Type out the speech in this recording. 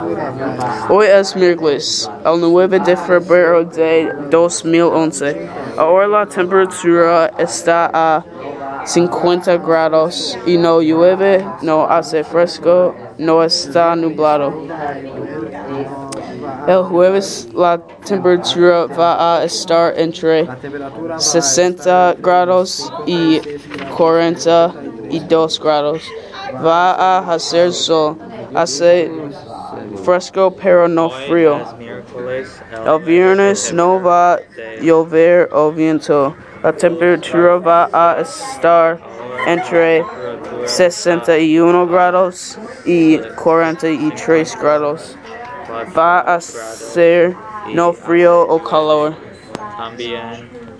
Hoy es miércoles, el 9 de febrero de 2011. Ahora la temperatura está a 50 grados y no llueve, no hace fresco, no está nublado. El jueves la temperatura va a estar entre 60 grados y 42 grados. Va a hacer sol, hace fresco pero no frío. El viernes no va a llover o viento. La temperatura va a estar entre 61 grados y 43 grados. Va a ser no frío o calor.